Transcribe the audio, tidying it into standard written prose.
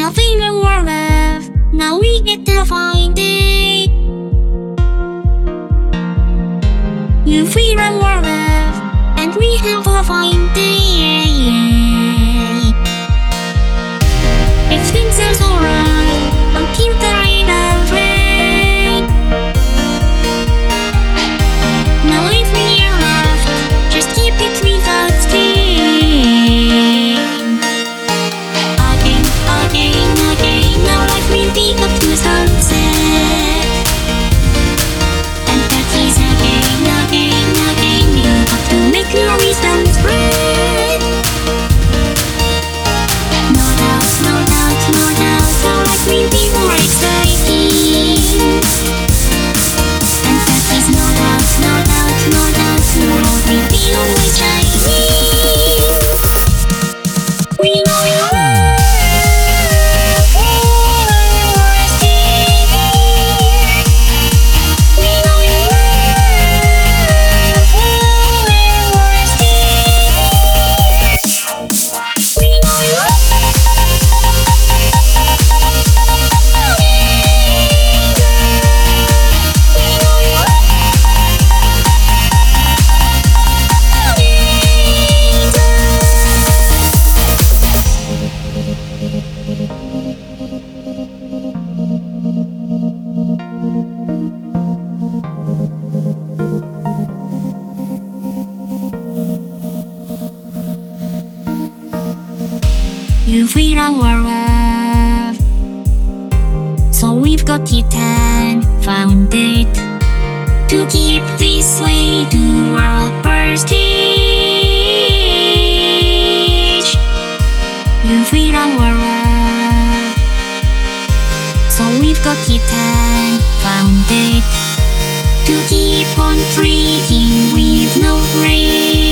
Nothing in our love, now we get to find it. You feel our love, and we have to find it. It seems it's alright until the rain of rain. Now if we are left, just keep it without stain. Again, again, again, now life will be up to sunset. And that is again, again, again, you have to make your wisdom spread. No doubt, no doubt, no doubt, now life will be more exciting. And that is no doubt, no doubt, no doubt, your love will be always shining. We know you you feel our love, so we've got it and found it to keep this way to our prestige. You feel our love, so we've got it and found it to keep on treating with no grace.